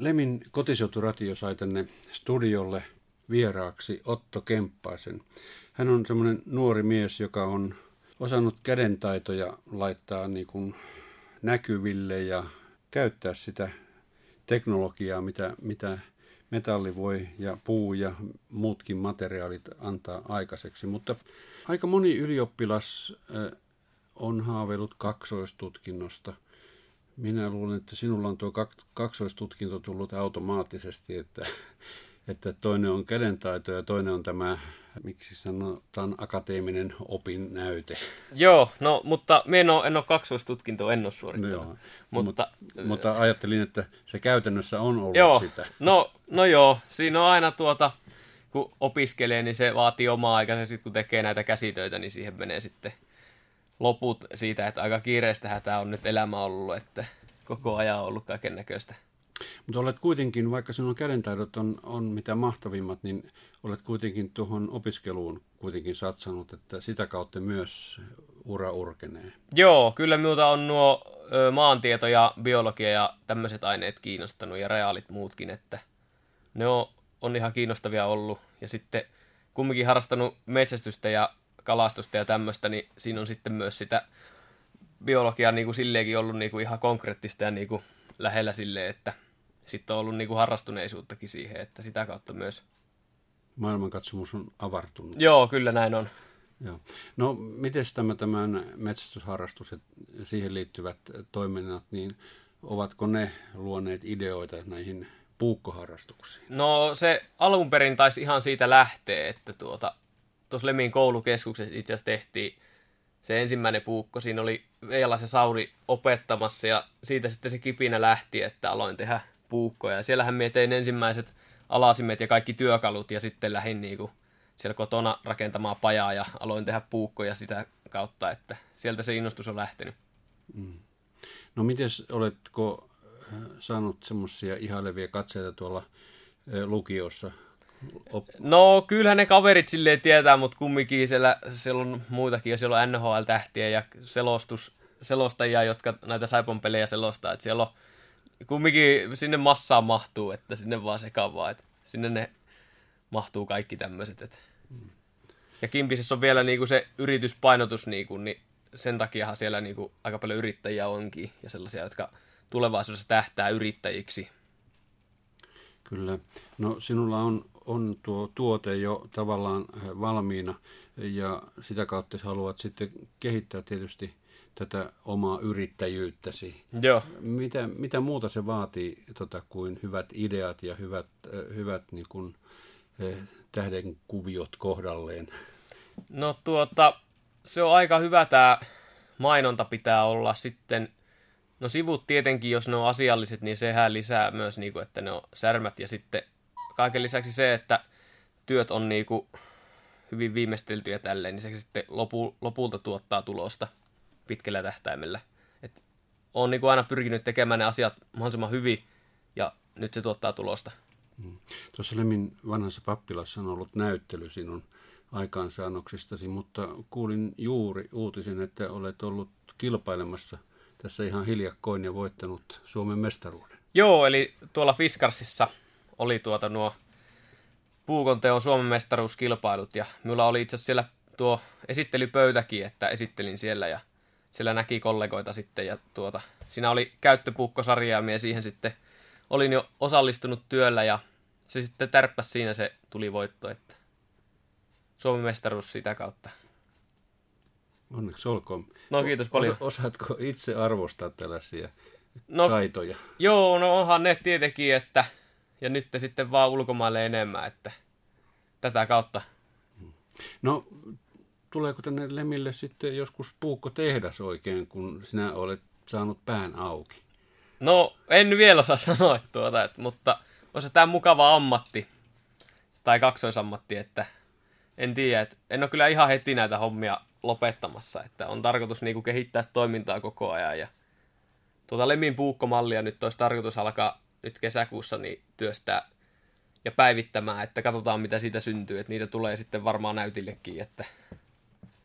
Lemin kotiseuturadio sai tänne studiolle vieraaksi Otto Kemppaisen. Hän on semmoinen nuori mies, joka on osannut kädentaitoja laittaa niin kuin näkyville ja käyttää sitä teknologiaa, mitä metalli voi ja puu ja muutkin materiaalit antaa aikaiseksi. Mutta aika moni ylioppilas on haaveillut kaksoistutkinnosta. Minä luulen, että sinulla on tuo kaksoistutkinto tullut automaattisesti, että toinen on kädentaito ja toinen on tämä, miksi sanotaan, akateeminen opinnäyte. Joo, no mutta en ole kaksoistutkintoa, en ole suorittanut. Joo, mutta ajattelin, että se käytännössä on ollut sitä. No joo, siinä on aina kun opiskelee, niin se vaatii omaa aikaa, ja sitten kun tekee näitä käsitöitä, niin siihen menee sitten loput siitä, että aika kiireistähän tämä on nyt elämä ollut, että koko ajan on ollut kaiken näköistä. Mutta olet kuitenkin, vaikka sinun kädentaidot on mitä mahtavimmat, niin olet kuitenkin tuohon opiskeluun kuitenkin satsannut, että sitä kautta myös ura urkenee. Joo, kyllä minulta on nuo maantieto ja biologia ja tämmöiset aineet kiinnostanut ja reaalit muutkin, että ne on ihan kiinnostavia ollut. Ja sitten kumminkin harrastanut metsästystä ja kalastusta ja tämmöistä, niin siinä on sitten myös sitä biologiaa niin kuin silleenkin ollut niin kuin ihan konkreettista ja niin kuin lähellä silleen, että sitten on ollut niin kuin harrastuneisuuttakin siihen, että sitä kautta myös. Maailmankatsomus on avartunut. Joo, kyllä näin on. Joo. No, miten tämän metsästysharrastus ja siihen liittyvät toiminnat, niin ovatko ne luoneet ideoita näihin puukkoharrastuksiin? No se alun perin taisi ihan siitä lähteä, että tuossa Lemin koulukeskuksessa itse asiassa tehtiin se ensimmäinen puukko. Siinä oli Veila se Sauri opettamassa ja siitä sitten se kipinä lähti, että aloin tehdä puukkoja. Ja siellähän minä tein ensimmäiset alasimet ja kaikki työkalut ja sitten lähdin niinku siellä kotona rakentamaan pajaa ja aloin tehdä puukkoja sitä kautta, että sieltä se innostus on lähtenyt. Mm. No mites, oletko saanut semmoisia ihailevia katseita tuolla lukiossa? No kyllähän ne kaverit silleen tietää, mutta kumminkin siellä on muitakin, ja siellä on NHL-tähtiä ja selostajia, jotka näitä Saipon pelejä selostaa, että siellä on kumminkin sinne massaan mahtuu, että sinne vaan sekavaa, että sinne ne mahtuu kaikki tämmöiset. Ja Kimpisessä on vielä niinku se yrityspainotus, niin sen takiahan siellä niinku aika paljon yrittäjiä onkin ja sellaisia, jotka tulevaisuudessa tähtää yrittäjiksi. Kyllä. No sinulla on tuo tuote jo tavallaan valmiina ja sitä kautta haluat sitten kehittää tietysti tätä omaa yrittäjyyttäsi. Joo. Mitä muuta se vaatii kuin hyvät ideat ja hyvät niin kuin, tähdenkuviot kohdalleen? No se on aika hyvä tämä mainonta pitää olla sitten. No sivut tietenkin, jos ne on asialliset, niin sehän lisää myös, niin kuin, että ne on särmät. Ja sitten kaiken lisäksi se, että työt on niin kuin hyvin viimeisteltyjä tälleen, niin se sitten lopulta tuottaa tulosta pitkällä tähtäimellä. Olen niin kuin aina pyrkinyt tekemään ne asiat mahdollisimman hyvin, ja nyt se tuottaa tulosta. Tuossa Lemin vanhassa pappilassa on ollut näyttely sinun aikaansaannoksistasi, mutta kuulin juuri uutisen, että olet ollut kilpailemassa tässä ihan hiljakkoin ja voittanut Suomen mestaruuden. Joo, eli tuolla Fiskarsissa oli nuo puukonteon Suomen mestaruuskilpailut, ja minulla oli itse asiassa siellä tuo esittelypöytäkin, että esittelin siellä, ja siellä näki kollegoita sitten, ja siinä oli käyttöpuukkosarja, ja minä siihen sitten olin jo osallistunut työllä, ja se sitten tärppäsi siinä, se tuli voitto, että Suomen mestaruus sitä kautta. Onneksi olkoon. No kiitos paljon. Osaatko itse arvostaa tällaisia taitoja? Joo, no onhan ne tietenkin, että ja nyt sitten vaan ulkomaille enemmän, että tätä kautta. No, tuleeko tänne Lemille sitten joskus puukkotehdas oikein, kun sinä olet saanut pään auki? No, en vielä osaa sanoa mutta on se tämä mukava ammatti, tai kaksoisammatti, että en tiedä, että en ole kyllä ihan heti näitä hommia lopettamassa, että on tarkoitus niinku kehittää toimintaa koko ajan, ja Lemin puukkomallia nyt olisi tarkoitus alkaa nyt kesäkuussa niin työstää ja päivittämään, että katsotaan mitä siitä syntyy, että niitä tulee sitten varmaan näytillekin, että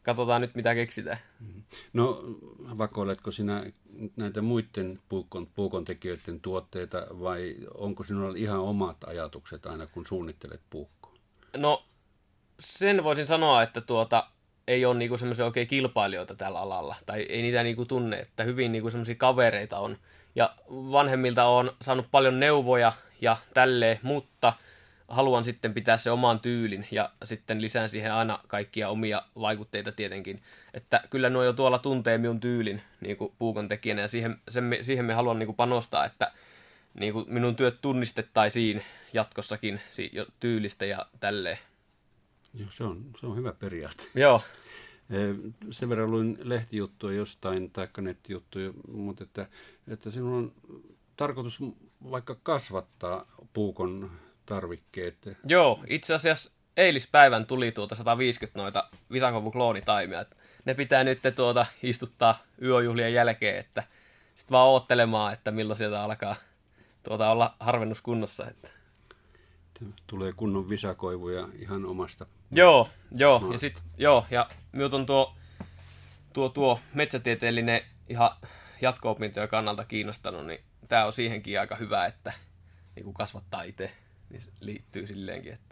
katsotaan nyt mitä keksitään. No, vakoiletko sinä näitä muiden puukon tekijöiden tuotteita vai onko sinulla ihan omat ajatukset aina, kun suunnittelet puukkoa? No, sen voisin sanoa, että ei ole niinku semmoisia oikein kilpailijoita tällä alalla, tai ei niitä niinku tunne, että hyvin niinku semmoisia kavereita on. Ja vanhemmilta on saanut paljon neuvoja ja tälleen, mutta haluan sitten pitää se oman tyylin ja sitten lisään siihen aina kaikkia omia vaikutteita tietenkin. Että kyllä nuo jo tuolla tuntee minun tyylin niin kuin puukon tekijänä ja siihen me haluan niin kuin panostaa, että niin kuin minun työt tunnistettaisiin jatkossakin tyylistä ja tälleen. Joo, se on hyvä periaate. Joo. Sen verran luin lehtijuttuja jostain, tai nettijuttuja, mutta että sinulla on tarkoitus vaikka kasvattaa puukon tarvikkeet. Joo, itse asiassa eilispäivän tuli 150 noita Visakovun kloonitaimia. Ne pitää nyt istuttaa yöjuhlien jälkeen, että sitten vaan oottelemaan, että milloin sieltä alkaa olla harvennuskunnossa. Että. Tulee kunnon visakoivuja ihan omasta. Joo, ja minut on tuo metsätieteellinen ihan jatko-opintojen kannalta kiinnostanut, niin tämä on siihenkin aika hyvä, että niin kasvattaa itse, niin se liittyy silleenkin, että.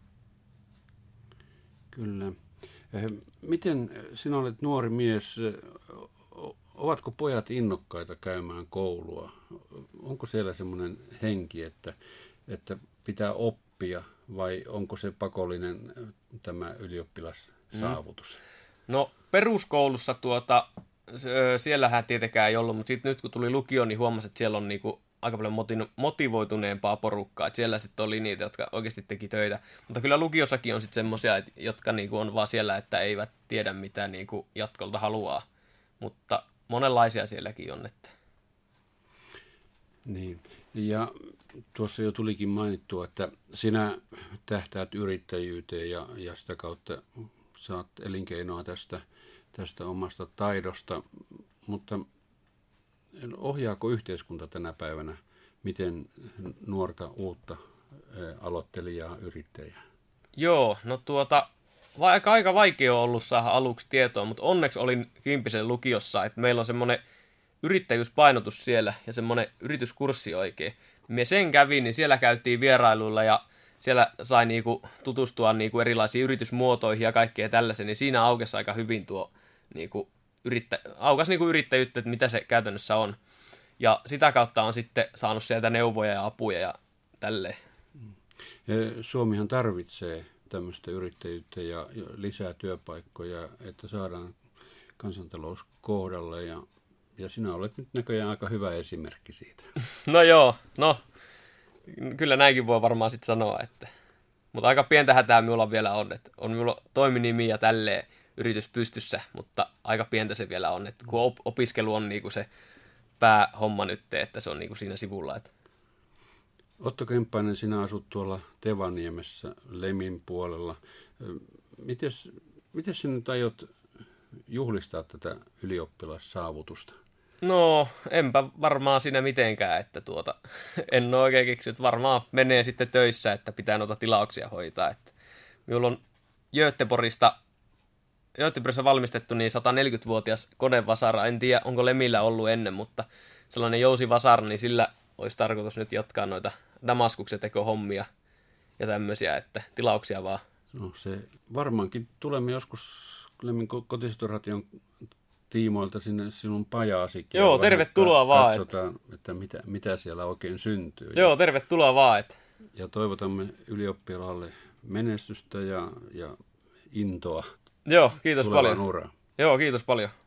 Kyllä. Miten sinä olet nuori mies, ovatko pojat innokkaita käymään koulua? Onko siellä semmoinen henki, että pitää oppia vai onko se pakollinen tämä ylioppilassaavutus? No peruskoulussa siellähän tietenkään ei ollut, mutta sitten nyt kun tuli lukio, niin huomasin, että siellä on niinku aika paljon motivoituneempaa porukkaa. Et siellä sitten oli niitä, jotka oikeasti teki töitä. Mutta kyllä lukiossakin on sitten semmoisia, jotka niinku on vaan siellä, että eivät tiedä mitä niinku jatkolta haluaa. Mutta monenlaisia sielläkin on. Että. Niin. Ja tuossa jo tulikin mainittua, että sinä tähtäät yrittäjyyteen ja sitä kautta saat elinkeinoa tästä omasta taidosta, mutta ohjaako yhteiskunta tänä päivänä miten nuorta uutta aloittelijaa, yrittäjää? Joo, no aika vaikea on ollut saada aluksi tietoa, mutta onneksi olin Kimpisen lukiossa, että meillä on semmoinen yrittäjyyspainotus siellä ja semmoinen yrityskurssi oikein. Me sen kävin, niin siellä käytiin vierailuilla ja siellä sai niinku tutustua niinku erilaisiin yritysmuotoihin ja kaikkea tällaisen, niin siinä aukesi aika hyvin tuo niinku yrittäjyyttä, että mitä se käytännössä on. Ja sitä kautta on sitten saanut sieltä neuvoja ja apuja ja tälleen. Suomihan tarvitsee tämmöistä yrittäjyyttä ja lisää työpaikkoja, että saadaan kansantalous kohdalle ja sinä olet nyt näköjään aika hyvä esimerkki siitä. No joo, kyllä näinkin voi varmaan sitten sanoa, että. Mutta aika pientä hätää minulla vielä on, että on minulla toiminimi ja tälleen yritys pystyssä, mutta aika pientä se vielä on, että kun opiskelu on niinku se päähomma nyt, että se on niinku siinä sivulla. Että. Otto Kemppainen, sinä asut tuolla Tevaniemessä Lemin puolella. Miten sinä nyt aiot juhlistaa tätä ylioppilassaavutusta? No, enpä varmaan siinä mitenkään, että en ole oikein keksinyt. Varmaan menee sitten töissä, että pitää noita tilauksia hoitaa. Että minulla on Göteborgissa valmistettu niin 140-vuotias konevasara. En tiedä, onko Lemillä ollut ennen, mutta sellainen jousivasara, niin sillä olisi tarkoitus nyt jatkaa noita Damaskuksen tekohommia ja tämmöisiä, että tilauksia vaan. No se varmaankin tulemme joskus Lemin kotisitoration tiimoilta sinne sinun pajaasikin. Joo, tervetuloa vaan. Katsotaan, että mitä siellä oikein syntyy. Joo, tervetuloa vaan. Että. Ja toivotamme ylioppilaalle menestystä ja intoa. Joo, kiitos paljon. Uraa. Joo, kiitos paljon.